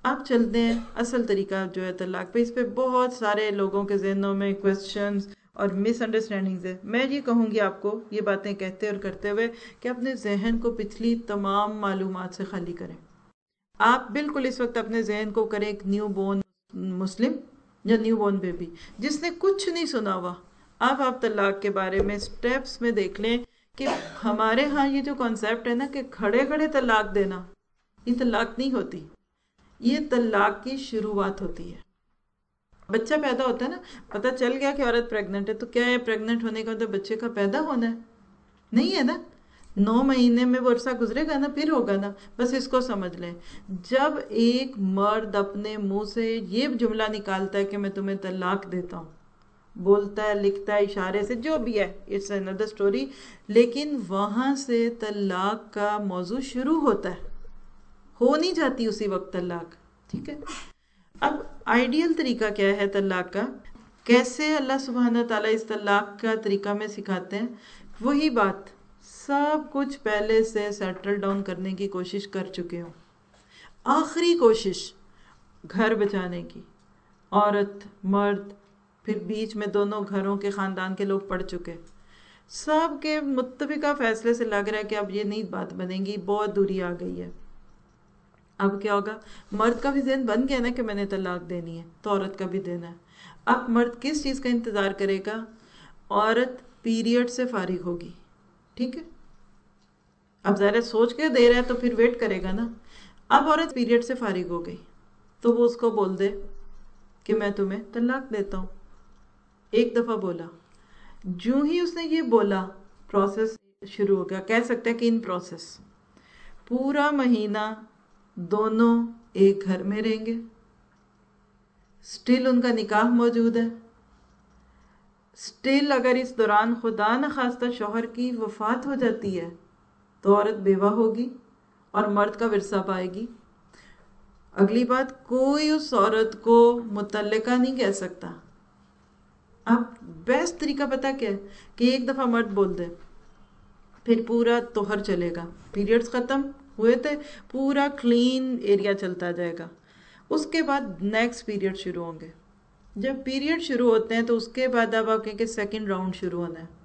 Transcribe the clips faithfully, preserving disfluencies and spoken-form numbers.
اب چلتے ہیں اصل طریقہ جو ہے طلاق پہ. اس پہ بہت سارے لوگوں کے ذہنوں میں کوشچنز اور مس انڈرسٹینڈنگز ہے. میں یہ کہوں گی آپ کو یہ باتیں کہتے اور کرتے ہوئے کہ اپنے ذہن کو پچھلی تمام معلومات سے خالی کریں. آپ بالکل اس وقت اپنے ذہن کو کریں ایک نیو بورن مسلم یا نیو بورن بیبی جس نے کچھ نہیں سنا ہوا. اب آپ طلاق کے بارے میں سٹیپس میں دیکھ لیں کہ ہمارے ہاں یہ جو کانسیپٹ ہے نا کہ کھڑے کھڑے طلاق دینا، یہ طلاق نہیں ہوتی، یہ طلاق کی شروعات ہوتی ہے. بچہ پیدا ہوتا ہے نا، پتہ چل گیا کہ عورت پریگننٹ ہے، تو کیا ہے پریگننٹ ہونے کا مطلب بچے کا پیدا ہونا ہے؟ نہیں ہے نا. نو مہینے میں وہ عرصہ گزرے گا نا، پھر ہوگا نا. بس اس کو سمجھ لیں. جب ایک مرد اپنے منہ سے یہ جملہ نکالتا ہے کہ میں تمہیں طلاق دیتا ہوں، بولتا ہے، لکھتا ہے، اشارے سے، جو بھی ہے، اٹس another story، لیکن وہاں سے طلاق کا موضوع شروع ہوتا ہے. ہو نہیں جاتی اسی وقت طلاق. ٹھیک ہے. اب آئیڈیل طریقہ کیا ہے طلاق کا؟ کیسے اللہ سبحانہ تعالیٰ اس طلاق کا طریقہ میں سکھاتے ہیں؟ وہی بات، سب کچھ پہلے سے سیٹل ڈاؤن کرنے کی کوشش کر چکے ہوں. آخری کوشش گھر بچانے کی، عورت مرد پھر بیچ میں دونوں گھروں کے خاندان کے لوگ پڑ چکے، سب کے متفقہ فیصلے سے لگ رہا ہے کہ اب یہ نہیں بات بنے گی، بہت دوری آ گئی ہے. اب کیا ہوگا؟ مرد کا بھی ذہن بن گیا نا کہ میں نے طلاق دینی ہے، تو عورت کا بھی دینا ہے. اب مرد کس چیز کا انتظار کرے گا؟ عورت پیریڈ سے فارغ ہوگی. ٹھیک ہے. اب ظاہر سوچ کے دے رہا ہے تو پھر ویٹ کرے گا نا. اب عورت پیریڈ سے فارغ ہو گئی تو وہ اس کو بول دے کہ میں تمہیں طلاق دیتا ہوں. ایک دفعہ بولا، جو ہی اس نے یہ بولا پروسیس شروع ہو گیا. کہہ سکتے ہیں کہ ان پروسیس پورا مہینہ دونوں ایک گھر میں رہیں گے، سٹل ان کا نکاح موجود ہے. سٹل اگر اس دوران خدا نخواستہ شوہر کی وفات ہو جاتی ہے تو عورت بیوہ ہوگی اور مرد کا ورثہ پائے گی. اگلی بات، کوئی اس عورت کو مطلقہ نہیں کہہ سکتا. اب بیسٹ طریقہ پتہ کیا ہے؟ کہ ایک دفعہ مرد بول دے، پھر پورا توہر چلے گا. پیریڈز ختم ہوئے تھے، پورا کلین ایریا چلتا جائے گا. اس کے بعد نیکسٹ پیریڈ شروع ہوں گے. جب پیریڈ شروع ہوتے ہیں تو اس کے بعد اب آپ کہیں کہ سیکنڈ راؤنڈ شروع ہونا ہے.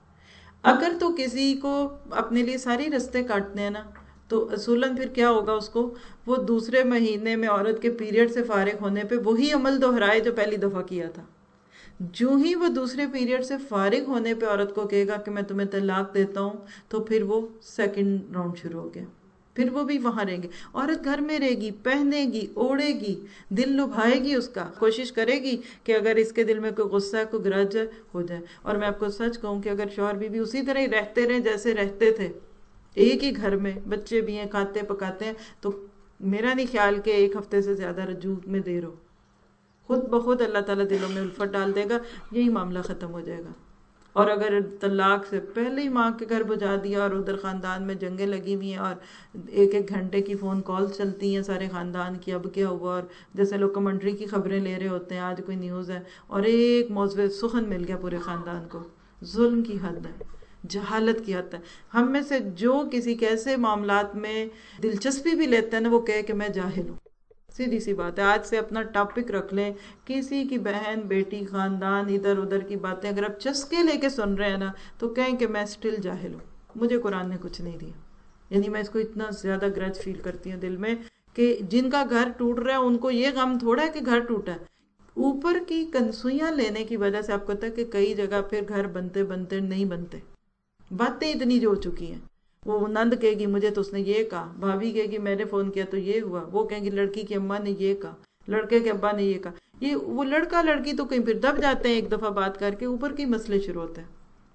اگر تو کسی کو اپنے لیے ساری رستے کاٹنے ہیں نا، تو اصولاً پھر کیا ہوگا؟ اس کو وہ دوسرے مہینے میں عورت کے پیریڈ سے فارغ ہونے پہ وہی عمل دہرائے جو پہلی دفعہ کیا تھا. جو ہی وہ دوسرے پیریڈ سے فارغ ہونے پہ عورت کو کہے گا کہ میں تمہیں طلاق دیتا ہوں، تو پھر وہ سیکنڈ راؤنڈ شروع ہو گیا. پھر وہ بھی وہاں رہیں گے. عورت گھر میں رہے گی، پہنے گی، اوڑھے گی، دل لبھائے گی، اس کا کوشش کرے گی کہ اگر اس کے دل میں کوئی غصہ ہے، کوئی گرج ہے، ہو جائے. اور میں آپ کو سچ کہوں کہ اگر شوہر بیوی اسی طرح ہی رہتے رہے جیسے رہتے تھے، ایک ہی گھر میں، بچے بھی ہیں، کھاتے پکاتے ہیں، تو میرا نہیں خیال کہ ایک ہفتے سے زیادہ رجوع میں دیر ہو. خود بخود اللہ تعالیٰ دلوں میں الفت ڈال دے گا، یہی معاملہ ختم ہو جائے گا. اور اگر طلاق سے پہلے ہی ماں کے گھر بجا دیا اور ادھر خاندان میں جنگیں لگی ہوئی ہیں اور ایک ایک گھنٹے کی فون کال چلتی ہیں سارے خاندان کی، اب کیا ہوا، اور جیسے لوگ کمنٹری کی خبریں لے رہے ہوتے ہیں، آج کوئی نیوز ہے اور ایک موضوع سخن مل گیا پورے خاندان کو. ظلم کی حد ہے، جہالت کی حد ہے. ہم میں سے جو کسی کیسے معاملات میں دلچسپی بھی لیتے ہیں نا، وہ کہے کہ میں جاہل ہوں. سیدھی سی بات ہے. آج سے اپنا ٹاپک رکھ لیں، کسی کی بہن بیٹی خاندان ادھر ادھر کی باتیں اگر آپ چسکے لے کے سن رہے ہیں نا، تو کہیں کہ میں سٹل جاہل ہوں، مجھے قرآن نے کچھ نہیں دیا. یعنی میں اس کو اتنا زیادہ گرج فیل کرتی ہوں دل میں کہ جن کا گھر ٹوٹ رہا ہے ان کو یہ غم تھوڑا ہے کہ گھر ٹوٹا ہے. اوپر کی کنسوئیاں لینے کی وجہ سے آپ کو پتہ ہے کہ کئی جگہ پھر گھر بنتے بنتے نہیں بنتے. باتیں اتنی جو ہو چکی ہیں. وہ نند کہے گی مجھے تو اس نے یہ کہا، بھابھی کہے گی میں نے فون کیا تو یہ ہوا، وہ کہیں گی لڑکی کی اماں نے یہ کہا، لڑکے کے ابا نے یہ کہا. یہ وہ لڑکا لڑکی تو کہیں پھر دب جاتے ہیں ایک دفعہ بات کر کے، اوپر کے مسئلے شروع ہوتے ہیں.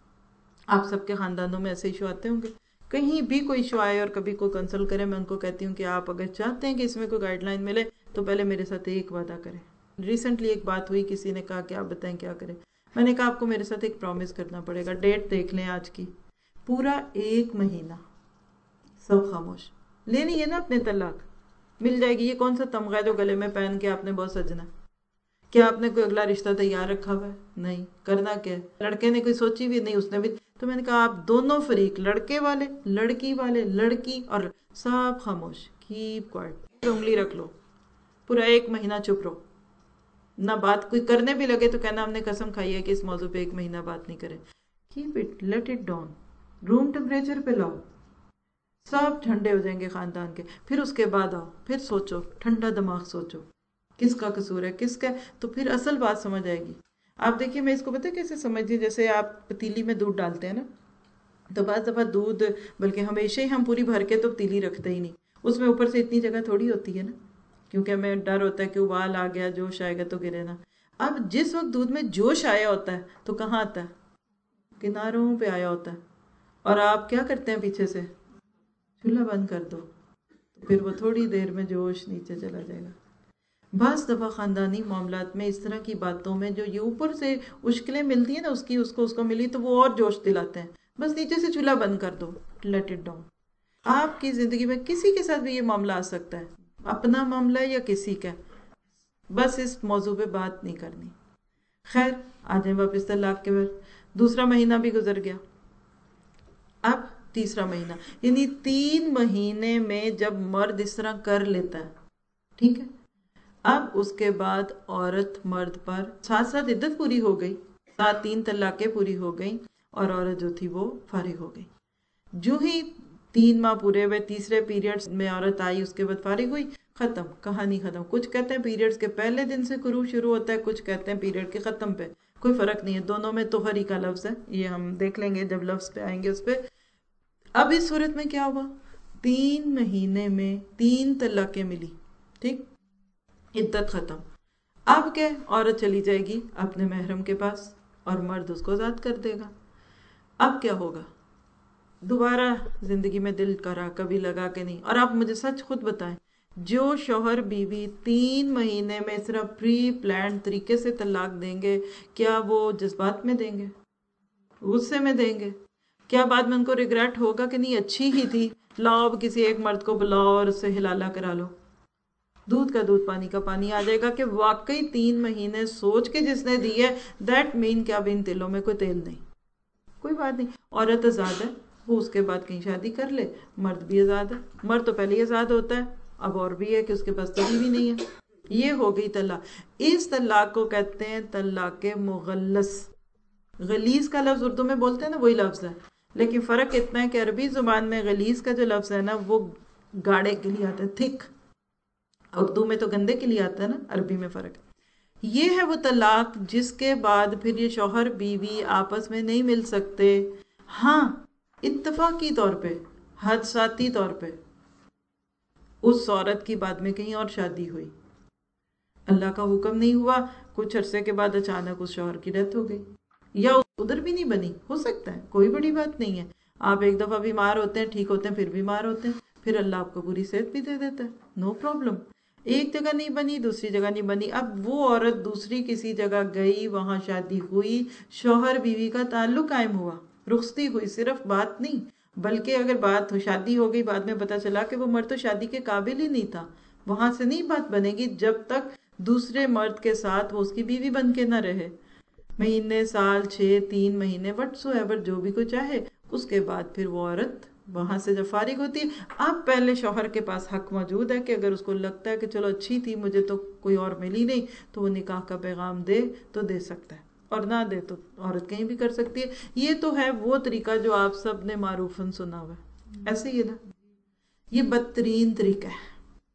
آپ سب کے خاندانوں میں ایسے ایشو آتے ہوں گے. کہیں بھی کوئی ایشو آئے اور کبھی کوئی کنسلٹ کرے، میں ان کو کہتی ہوں کہ آپ اگر چاہتے ہیں کہ اس میں کوئی گائیڈ لائن ملے تو پہلے میرے ساتھ ایک وعدہ کریں. ریسنٹلی ایک بات ہوئی، کسی نے کہا کہ آپ بتائیں کیا کریں. میں نے کہا آپ کو میرے ساتھ ایک پرومس کرنا پڑے گا. ڈیٹ دیکھ لیں آج کی، پورا ایک مہینہ سب خاموش. لینی ہے نا اپنے طلاق، مل جائے گی. یہ کون سا تمغہ ہے جو گلے میں پہن کے آپ نے بہت سجنا ہے؟ کیا آپ نے کوئی اگلا رشتہ تیار رکھا ہوا ہے؟ نہیں. کرنا کیا ہے؟ لڑکے نے کوئی سوچی بھی نہیں، اس نے بھی. تو میں نے کہا آپ دونوں فریق، لڑکے والے، لڑکی والے، لڑکی، اور سب خاموش، کیپ کوائٹ، انگلی رکھ لو. پورا ایک مہینہ چپ رہو، نہ بات کوئی کرنے بھی لگے تو کہنا ہم نے قسم کھائی ہے کہ اس موضوع پہ ایک مہینہ بات نہیں کرے. Keep it, let it down, room temperature پہ لاؤ، سب ٹھنڈے ہو جائیں گے خاندان کے. پھر اس کے بعد آؤ، پھر سوچو، ٹھنڈا دماغ سوچو کس کا قصور ہے کس کا، تو پھر اصل بات سمجھ آئے گی. آپ دیکھیے میں اس کو پتہ کیسے سمجھتی، جیسے آپ پتیلی میں دودھ ڈالتے ہیں نا، تو بعض دفعہ دودھ، بلکہ ہمیشہ ہی ہم پوری بھر کے تو پتیلی رکھتے ہی نہیں، اس میں اوپر سے اتنی جگہ تھوڑی ہوتی ہے نا، کیونکہ ہمیں ڈر ہوتا ہے کہ ابال آ گیا، جوش آئے گا تو گرے نا. اب جس وقت دودھ میں جوش آیا ہوتا ہے تو کہاں آتا ہے؟ کناروں پہ آیا ہوتا ہے. اور آپ کیا کرتے ہیں پیچھے سے؟ چولہا بند کر دو، پھر وہ تھوڑی دیر میں جوش نیچے چلا جائے گا. بعض دفعہ خاندانی معاملات میں اس طرح کی باتوں میں جو یہ اوپر سے مشکلیں ملتی ہیں نا، اس کی اس کو اس کو ملی تو وہ اور جوش دلاتے ہیں. بس نیچے سے چولہا بند کر دو، لیٹ اٹ ڈاؤن. آپ کی زندگی میں کسی کے ساتھ بھی یہ معاملہ آ سکتا ہے، اپنا معاملہ یا کسی کا، بس اس موضوع پہ بات نہیں کرنی. خیر آ جائیں واپس طلاق کے بعد. دوسرا مہینہ بھی گزر گیا، اب تیسرا مہینہ، یعنی تین مہینے میں جب مرد اس طرح کر لیتا ہے، ٹھیک ہے، اب اس کے بعد عورت مرد پر ساتھ ساتھ عدت پوری ہو گئی، ساتھ تین طلاقیں پوری ہو گئیں، اور عورت جو تھی وہ فارغ ہو گئی. جو ہی تین ماہ پورے ہوئے، تیسرے پیریڈز میں عورت آئی، اس کے بعد فارغ ہوئی، ختم، کہانی ختم. کچھ کہتے ہیں پیریڈز کے پہلے دن سے کرو شروع ہوتا ہے، کچھ کہتے ہیں پیریڈ کے ختم پہ. کوئی فرق نہیں ہے، دونوں میں طہری کا لفظ ہے، یہ ہم دیکھ لیں گے جب لفظ پہ آئیں گے اس پہ. اب اس صورت میں کیا ہوا؟ تین مہینے میں تین طلاقیں ملی، ٹھیک، عدت ختم. اب کیا؟ عورت چلی جائے گی اپنے محرم کے پاس اور مرد اس کو آزاد کر دے گا. اب کیا ہوگا؟ دوبارہ زندگی میں دل کرا کبھی لگا کہ نہیں. اور آپ مجھے سچ خود بتائیں، جو شوہر بیوی تین مہینے میں صرف پری پلانڈ طریقے سے طلاق دیں گے، کیا وہ جذبات میں دیں گے، غصے میں دیں گے؟ کیا بعد میں ان کو ریگریٹ ہوگا کہ نہیں اچھی ہی تھی، لاؤ اب کسی ایک مرد کو بلاؤ اور اس سے ہلالا کرا لو؟ دودھ کا دودھ پانی کا پانی آ جائے گا کہ واقعی تین مہینے سوچ کے جس نے دی ہے، دیٹ مین کہ اب ان تیلوں میں کوئی تیل نہیں. کوئی بات نہیں، عورت آزاد ہے، وہ اس کے بعد کہیں شادی کر لے. مرد بھی آزاد ہے، مرد تو پہلے ہی آزاد ہوتا ہے، اب اور بھی ہے کہ اس کے پاس تبھی بھی نہیں ہے. یہ ہو گئی طلاق. اس طلاق کو کہتے ہیں طلاق مغلظ. غلیظ کا لفظ اردو میں بولتے ہیں نا، وہی لفظ ہے، لیکن فرق اتنا ہے کہ عربی زبان میں غلیظ کا جو لفظ ہے نا وہ گاڑے کے لیے آتا ہے، تھک. اردو میں تو گندے کے لیے آتا ہے نا، عربی میں فرق ہے. یہ ہے وہ طلاق جس کے بعد پھر یہ شوہر بیوی آپس میں نہیں مل سکتے. ہاں اتفاقی طور پہ، حادثاتی طور پہ اس عورت کی بعد میں کہیں اور شادی ہوئی، اللہ کا حکم نہیں ہوا، کچھ عرصے کے بعد اچانک اس شوہر کی ڈیتھ ہو گئی، یا ادھر بھی نہیں بنی، ہو سکتا ہے، کوئی بڑی بات نہیں ہے. آپ ایک دفعہ بیمار ہوتے ہیں، ٹھیک ہوتے ہیں، پھر بیمار ہوتے ہیں، پھر اللہ آپ کو پوری صحت بھی دے دیتا ہے، نو پرابلم. ایک جگہ نہیں بنی، دوسری جگہ نہیں بنی، اب وہ عورت دوسری کسی جگہ گئی، وہاں شادی ہوئی، شوہر بیوی کا تعلق قائم ہوا، رخصتی ہوئی. صرف بات نہیں، بلکہ اگر بات ہو، شادی ہو گئی، بعد میں پتہ چلا کہ وہ مرد تو شادی کے قابل ہی نہیں تھا، وہاں سے نہیں بات بنے گی جب تک دوسرے مرد کے ساتھ وہ اس کی بیوی بن کے نہ رہے. مہینے، سال، چھ، تین مہینے، وٹ سو ایور، جو بھی کوئی چاہے. اس کے بعد پھر وہ عورت وہاں سے جب فارغ ہوتی ہے، اب پہلے شوہر کے پاس حق موجود ہے کہ اگر اس کو لگتا ہے کہ چلو اچھی تھی، مجھے تو کوئی اور ملی نہیں، تو وہ نکاح کا پیغام دے تو دے سکتا ہے، اور نہ دے تو عورت کہیں بھی کر سکتی ہے. یہ تو ہے وہ طریقہ جو آپ سب نے معروفاً سنا ہوا ہے، ایسے ہی ہے نا. یہ بدترین طریقہ ہے.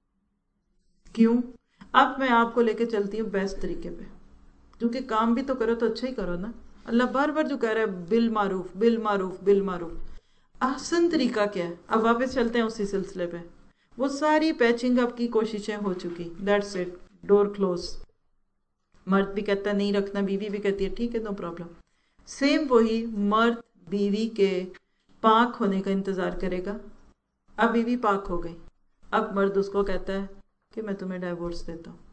کیوں؟ اب میں آپ کو لے کے چلتی ہوں بیسٹ طریقے پہ، کیونکہ کام بھی تو کرو تو اچھا ہی کرو نا. اللہ بار بار جو کہہ رہا ہے بالمعروف بالمعروف بالمعروف، احسن طریقہ کیا ہے؟ اب واپس چلتے ہیں اسی سلسلے پہ. وہ ساری پیچنگ اپ کی کوششیں ہو چکی، دیٹس اٹ، ڈور کلوز. مرد بھی کہتا ہے نہیں رکھنا، بیوی بھی کہتی ہے ٹھیک ہے نو پرابلم. سیم وہی مرد بیوی کے پاک ہونے کا انتظار کرے گا. اب بیوی پاک ہو گئی، اب مرد اس کو کہتا ہے کہ میں تمہیں ڈائیورس دیتا ہوں.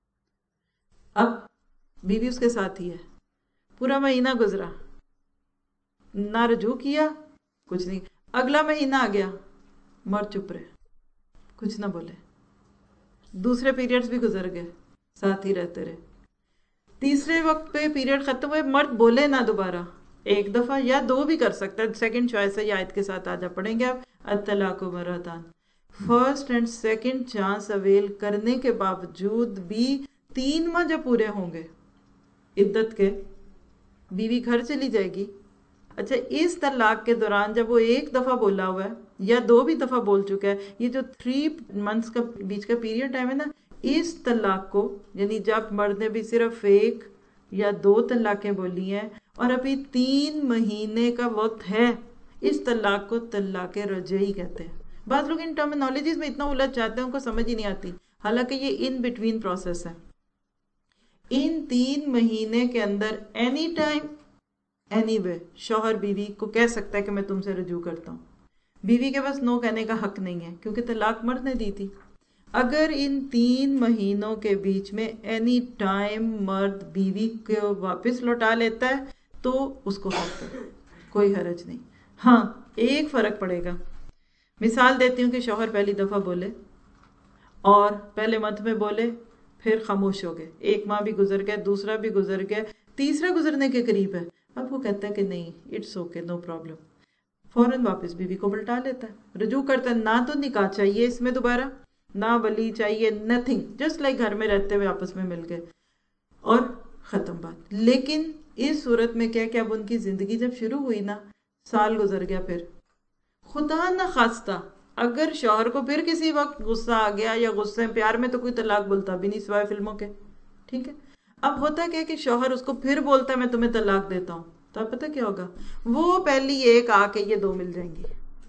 اب بیوی اس کے ساتھ ہی ہے، پورا مہینہ گزرا، نہ رجوع کیا، کچھ نہیں. اگلا مہینہ آ گیا، مرد چپ رہے، کچھ نہ بولے. دوسرے پیریڈز بھی گزر گئے، ساتھ ہی رہتے رہے. تیسرے وقت پہ پیریڈ ختم ہوئے، مرد بولے نہ دوبارہ، ایک دفعہ یا دو بھی کر سکتا ہے، سیکنڈ چوائس ہے، یہ آیت کے ساتھ آجا پڑھیں گے آپ، الطلاق مرتان. First and second chance avail کرنے کے باوجود بھی تین ماہ جب پورے ہوں گے عدت کے، بیوی گھر چلی جائے گی. اچھا اس طلاق کے دوران جب وہ ایک دفعہ بولا ہوا ہے یا دو بھی دفعہ بول چکا ہے، یہ جو تھری منتھس کا بیچ کا پیریڈ ٹائم ہے نا، اس طلاق کو یعنی جب مرد نے بھی صرف ایک یا دو طلاقیں بولی ہیں اور ابھی تین مہینے کا وقت ہے، اس طلاق کو طلاق رجعی کہتے ہیں. بعض لوگ ان ٹرمینالوجیز میں اتنا الجھ جاتے ہیں ان کو سمجھ ہی نہیں آتی، حالانکہ یہ ان بٹوین پروسیس ہے. ان تین مہینے کے اندر اینی ٹائم اینی وے شوہر بیوی کو کہہ سکتا ہے کہ میں تم سے رجوع کرتا ہوں. بیوی کے پاس نو کہنے کا حق نہیں ہے کیونکہ طلاق مرد نے دی تھی. اگر ان تین مہینوں کے بیچ میں اینی ٹائم مرد بیوی کو واپس لوٹا لیتا ہے تو اس کو حق ہے، کوئی حرج نہیں. ہاں ایک فرق پڑے گا. مثال دیتی ہوں کہ شوہر پہلی دفعہ بولے اور پہلے منتھ میں بولے، پھر خاموش ہو گئے، ایک ماہ بھی گزر گیا، دوسرا بھی گزر گیا، تیسرا گزرنے کے قریب ہے. اب وہ کہتا ہے کہ نہیں اٹس اوکے نو پرابلم، فوراً واپس بیوی کو پلٹا لیتا ہے، رجوع کرتا ہے. نہ تو نکاح چاہیے اس میں دوبارہ، نہ ولی چاہیے، نتھنگ، جسٹ لائک گھر میں رہتے ہوئے آپس میں مل گئے اور ختم بات. لیکن اس صورت میں کیا کہ اب ان کی زندگی جب شروع ہوئی نا، سال گزر گیا، پھر خدا نہ خواستہ اگر شوہر کو پھر کسی وقت غصہ آ گیا یا غصے پیار میں تو کوئی طلاق بولتا بھی نہیں سوائے فلموں کے، ٹھیک ہے. اب ہوتا کیا کہ شوہر اس کو پھر بولتا ہے میں تمہیں طلاق دیتا ہوں، تو اب پتہ کیا ہوگا، وہ پہلی ایک آ کے یہ دو مل جائیں گی.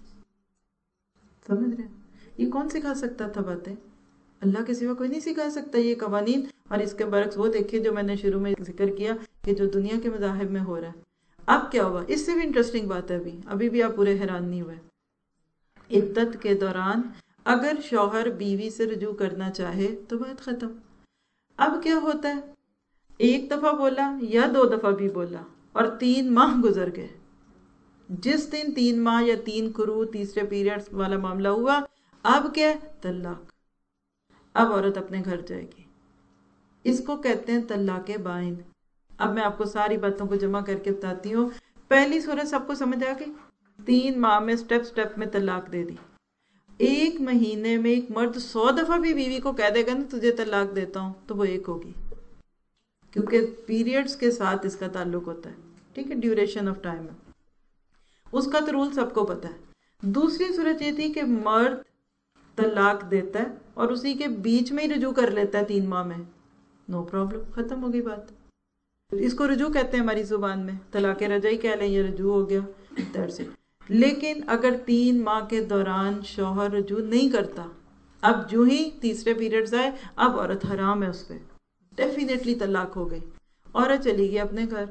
سمجھ رہے ہیں؟ یہ کون سکھا سکتا تھا باتیں؟ اللہ کے سوا کوئی نہیں سکھا سکتا یہ قوانین. اور اس کے برعکس وہ دیکھیے جو میں نے شروع میں ذکر کیا کہ جو دنیا کے مذاہب میں ہو رہا ہے. اب کیا ہوا، اس سے بھی انٹرسٹنگ بات ہے، ابھی ابھی بھی آپ پورے حیران نہیں ہوئے. عدت کے دوران اگر شوہر بیوی سے رجوع کرنا چاہے تو بات ختم. اب کیا ہوتا ہے، ایک دفعہ بولا یا دو دفعہ بھی بولا اور تین ماہ گزر گئے، جس دن تین ماہ یا تین کرو تیسرے پیریڈ والا معاملہ ہوا، اب کیا ہے، طلاق. اب عورت اپنے گھر جائے گی. اس کو کہتے ہیں طلاق بائن. اب میں آپ کو ساری باتوں کو جمع کر کے بتاتی ہوں. پہلی صورت سب کو سمجھ آ گئی، تین ماہ میں سٹیپ سٹیپ میں طلاق دے دی. ایک مہینے میں ایک مرد سو دفعہ بھی بیوی کو کہہ دے گا نا تجھے طلاق دیتا ہوں تو وہ ایک ہوگی، کیونکہ پیریڈز کے ساتھ اس کا تعلق ہوتا ہے، ٹھیک ہے، ڈیوریشن آف ٹائم ہے، اس کا تو رول سب کو پتا ہے. دوسری صورت یہ تھی کہ مرد طلاق دیتا ہے اور اسی کے بیچ میں ہی رجوع کر لیتا ہے تین ماہ میں، نو پرابلم، ختم ہو گئی بات. اس کو رجوع کہتے ہیں ہماری زبان میں، طلاق رجعی کہہ لیں، یہ رجوع ہو گیا، دیٹس اٹ. لیکن اگر تین ماہ کے دوران شوہر رجوع نہیں کرتا، اب جو ہی تیسرے پیریڈز آئے، اب عورت حرام ہے اس پہ، ڈیفینیٹلی طلاق ہو گئی، عورت چلی گئی اپنے گھر.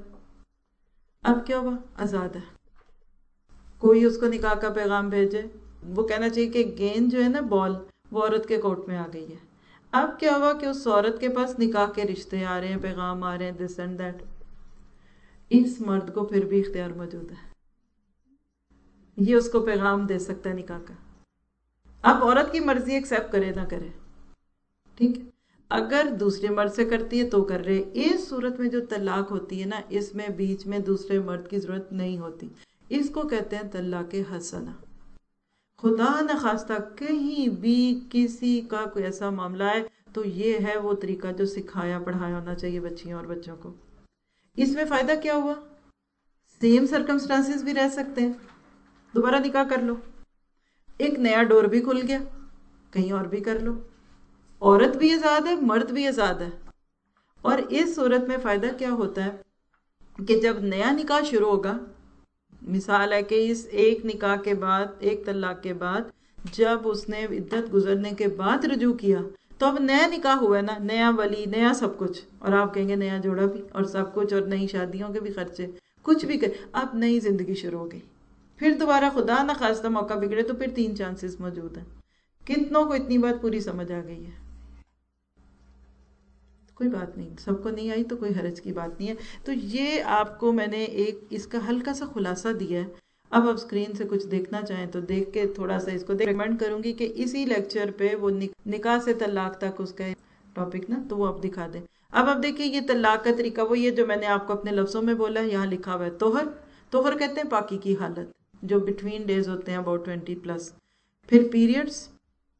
اب کیا ہوا، آزاد ہے. کوئی اس کو نکاح کا پیغام بھیجے، وہ کہنا چاہیے کہ گیند جو ہے نا، بال، وہ عورت کے کورٹ میں آ گئی ہے. اب کیا ہوا کہ اس عورت کے پاس نکاح کے رشتے آ رہے ہیں، پیغام آ رہے ہیں، دس اینڈ دیٹ. اس مرد کو پھر بھی اختیار موجود ہے، یہ اس کو پیغام دے سکتا ہے نکاح کا. اب عورت کی مرضی ایکسیپٹ کرے نہ کرے، ٹھیک ہے. اگر دوسرے مرد سے کرتی ہے تو کر رہے. اس صورت میں جو طلاق ہوتی ہے نا، اس میں بیچ میں دوسرے مرد کی ضرورت نہیں ہوتی. اس کو کہتے ہیں طلاق حسنہ. خدا نخواستہ کہیں بھی کسی کا کوئی ایسا معاملہ ہے تو یہ ہے وہ طریقہ جو سکھایا پڑھایا ہونا چاہیے بچیوں اور بچوں کو. اس میں فائدہ کیا ہوا، سیم سرکمسٹانسز بھی رہ سکتے ہیں، دوبارہ نکاح کر لو، ایک نیا ڈور بھی کھل گیا، کہیں اور بھی کر لو. عورت بھی آزاد ہے، مرد بھی آزاد ہے. اور اس صورت میں فائدہ کیا ہوتا ہے کہ جب نیا نکاح شروع ہوگا، مثال ہے کہ اس ایک نکاح کے بعد، ایک طلاق کے بعد جب اس نے عدت گزرنے کے بعد رجوع کیا تو اب نیا نکاح ہوا ہے نا، نیا ولی، نیا سب کچھ، اور آپ کہیں گے نیا جوڑا بھی اور سب کچھ، اور نئی شادیوں کے بھی خرچے، کچھ بھی کر، اب نئی زندگی شروع ہو گئی. پھر دوبارہ خدا نہ خواستہ موقع بگڑے تو پھر تین چانسز موجود ہیں. کتنوں کو اتنی بات پوری سمجھ آ گئی ہے؟ کوئی بات نہیں، سب کو نہیں آئی تو کوئی حرج کی بات نہیں ہے. تو یہ آپ کو میں نے ایک اس کا ہلکا سا خلاصہ دیا ہے. اب آپ اسکرین سے کچھ دیکھنا چاہیں تو دیکھ کے تھوڑا سا اس کو ریکمینڈ کروں گی کہ اسی لیکچر پہ وہ نکاح سے طلاق تک اس کا ٹاپک نا، تو وہ آپ دکھا دیں. اب آپ دیکھیں یہ طلاق کا طریقہ وہ یہ جو میں نے آپ کو اپنے لفظوں میں بولا ہے، یہاں لکھا ہوا ہے طہر. طہر کہتے ہیں پاکی کی حالت، جو بٹوین ڈیز ہوتے ہیں اباؤٹ ٹوینٹی پلس. پھر پیریڈز،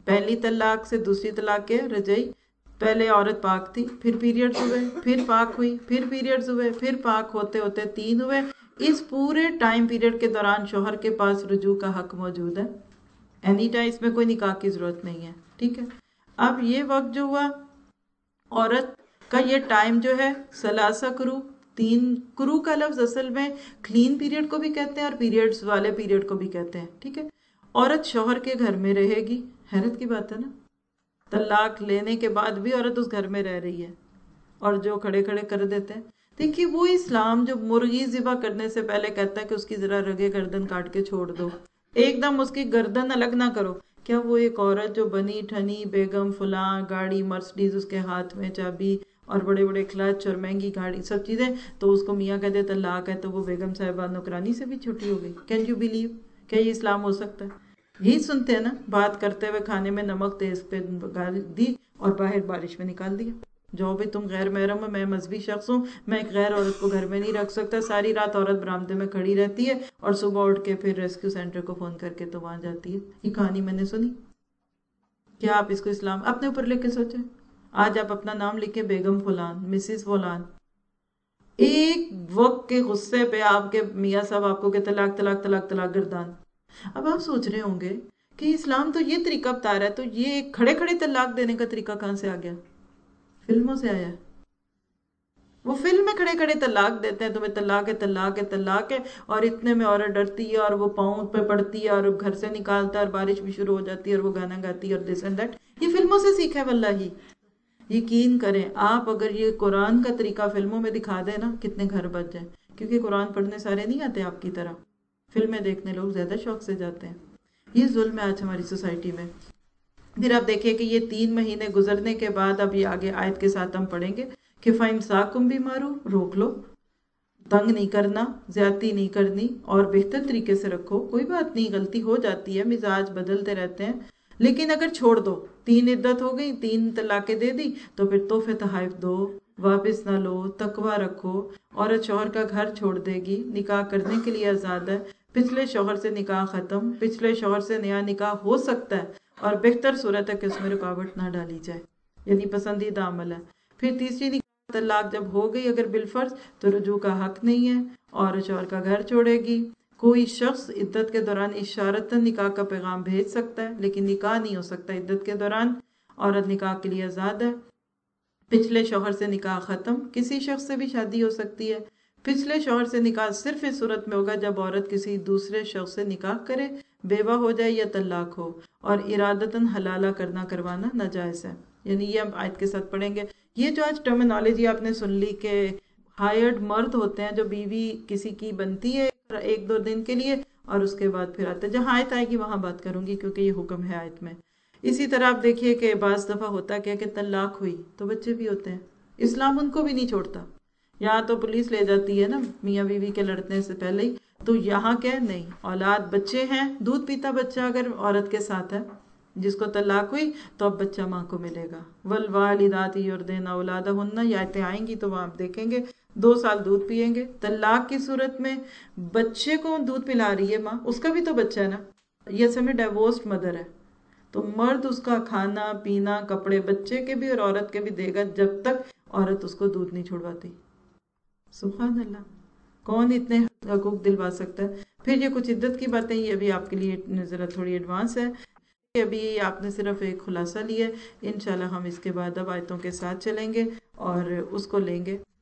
پہلی طلاق سے دوسری طلاق کے رجعی، پہلے عورت پاک تھی، پھر پیریڈز ہوئے، پھر پاک ہوئی، پھر پیریڈز ہوئے، پھر پاک ہوتے ہوتے تین ہوئے. اس پورے ٹائم پیریڈ کے دوران شوہر کے پاس رجوع کا حق موجود ہے. اینی ٹائم اس میں کوئی نکاح کی ضرورت نہیں ہے. ٹھیک ہے. اب یہ وقت جو ہوا عورت کا، یہ ٹائم جو ہے ثلاثہ کرو، تین کرو کا لفظ اصل میں کلین پیریڈ کو بھی کہتے ہیں اور پیریڈز والے پیریڈ کو بھی کہتے ہیں. ٹھیک ہے. عورت شوہر کے گھر میں رہے گی. حیرت کی بات ہے نا، طلاق لینے کے بعد بھی عورت اس گھر میں رہ رہی ہے. اور جو کھڑے کھڑے کر دیتے ہیں، دیکھیے وہ اسلام جو مرغی ذبح کرنے سے پہلے کہتا ہے کہ اس کی ذرا رگے گردن کاٹ کے چھوڑ دو، ایک دم اس کی گردن الگ نہ کرو. کیا وہ ایک عورت جو بنی ٹھنی بیگم فلاں، گاڑی مرسڈیز اس کے ہاتھ میں، چابی اور بڑے بڑے کلچ اور مہنگی گاڑی سب چیزیں، تو اس کو میاں کہہ دے طلاق ہے تو وہ بیگم صاحبہ نوکرانی سے بھی چھٹی ہو گئی؟ Can you believe? کیا یہ اسلام ہو سکتا ہے؟ یہی سنتے ہیں نا، بات کرتے ہوئے کھانے میں نمک تیز پہ گال دی اور باہر بارش میں نکال دیا. جو بھی تم غیر محرم ہو، میں مذہبی شخص ہوں، میں ایک غیر عورت کو گھر میں نہیں رکھ سکتا. ساری رات عورت برآمدے میں کھڑی رہتی ہے اور صبح اٹھ کے پھر ریسکیو سینٹر کو فون کر کے تو وہاں جاتی ہے. یہ کہانی میں نے سنی. کیا آپ اس کو اسلام اپنے اوپر لے کے سوچیں؟ آج آپ اپنا نام لکھیں بیگم فلان، مسز فلان، ایک وقت کے غصے پہ آپ کے میاں صاحب آپ کو کہ طلاق طلاق طلاق طلاق گردان. اب آپ سوچ رہے ہوں گے کہ اسلام تو یہ طریقہ بتا رہا ہے، تو یہ کھڑے کھڑے طلاق دینے کا طریقہ کہاں سے آ گیا؟ فلموں سے آیا ہے. وہ فلم میں کھڑے کھڑے طلاق دیتے ہیں، تمہیں طلاق ہے طلاق ہے طلاق ہے، اور اتنے میں عورت ڈرتی ہے اور وہ پاؤں پہ پڑتی ہے اور گھر سے نکالتا ہے اور بارش بھی شروع ہو جاتی ہے اور وہ گانا گاتی ہے اور دس اینڈ دیٹ. یہ فلموں سے سیکھا ہے واللہ. یقین کریں آپ اگر یہ قرآن کا طریقہ فلموں میں دکھا دیں نا، کتنے گھر بچ جائیں. کیونکہ قرآن پڑھنے سارے نہیں آتے آپ کی طرح، فلمیں دیکھنے لوگ زیادہ شوق سے جاتے ہیں. یہ ظلم ہے آج ہماری سوسائٹی میں. پھر آپ دیکھیں کہ یہ تین مہینے گزرنے کے بعد اب یہ آگے آیت کے ساتھ ہم پڑھیں گے کہ فَإِمْسَاكُمْ بِمَعْرُوفٍ، روک لو، تنگ نہیں کرنا، زیادتی نہیں کرنی اور بہتر طریقے سے رکھو. کوئی بات نہیں، غلطی ہو جاتی ہے، مزاج بدلتے رہتے ہیں، لیکن اگر چھوڑ دو، تین عدت ہو گئی، تین طلاقیں دے دی، تو پھر تحفے تحائف دو، واپس نہ لو، تقوی رکھو. عورت شوہر کا گھر چھوڑ دے گی، نکاح کرنے کے لیے آزاد ہے. پچھلے شوہر سے نکاح ختم، پچھلے شوہر سے نیا نکاح ہو سکتا ہے اور بہتر صورت ہے کہ اس میں رکاوٹ نہ ڈالی جائے، یعنی پسندیدہ عمل ہے. پھر تیسری نکاح طلاق جب ہو گئی اگر بالفرض، تو رجوع کا حق نہیں ہے، اور شوہر کا گھر چھوڑے گی. کوئی شخص عدت کے دوران اشارتاً نکاح کا پیغام بھیج سکتا ہے، لیکن نکاح نہیں ہو سکتا عدت کے دوران. عورت نکاح کے لیے آزاد ہے. پچھلے شوہر سے نکاح ختم، کسی شخص سے بھی شادی ہو سکتی ہے. پچھلے شوہر سے نکاح صرف اس صورت میں ہوگا جب عورت کسی دوسرے شخص سے نکاح کرے، بیوہ ہو جائے یا طلاق ہو، اور ارادتاً حلالہ کرنا کروانا ناجائز ہے. یعنی یہ ہم آیت کے ساتھ پڑھیں گے. یہ جو آج ٹرمینالوجی آپ نے سن لی کہ ہائرڈ مرد ہوتے ہیں جو بیوی کسی کی بنتی ہے ایک دو دن کے لیے اور اس کے بعد پھر آتے ہیں. جہاں آیت آئے گی وہاں بات کروں گی کیونکہ یہ حکم ہے آیت میں. اسی طرح آپ دیکھیے کہ بعض دفعہ ہوتا کیا کہ طلاق ہوئی تو بچے بھی ہوتے ہیں، اسلام ان کو بھی نہیں چھوڑتا. یہاں تو پولیس لے جاتی ہے نا میاں بیوی کے لڑنے سے پہلے ہی، تو یہاں کیا نہیں، اولاد بچے ہیں، دودھ پیتا بچہ اگر عورت کے ساتھ ہے جس کو طلاق ہوئی تو اب بچہ ماں کو ملے گا. والوالدات یرضعن اولادہن، یہ آیتیں آئیں گی تو وہاں آپ دیکھیں گے دو سال دودھ پیئیں گے. طلاق کی صورت میں بچے کو دودھ پلا رہی ہے ماں، اس کا بھی تو بچہ ہے نا. یہ اصل میں ڈیورسڈ مدر ہے، تو مرد اس کا کھانا پینا کپڑے بچے کے بھی اور عورت کے بھی دے گا جب تک عورت اس کو دودھ نہیں چھوڑواتی. سبحان اللہ، کون اتنے حقوق دلوا سکتا ہے. پھر یہ کچھ عدت کی باتیں، یہ بھی آپ کے لیے ذرا تھوڑی ایڈوانس ہے. ابھی آپ نے صرف ایک خلاصہ لیا ہے، انشاءاللہ ہم اس کے بعد اب آیتوں کے ساتھ چلیں گے اور اس کو لیں گے.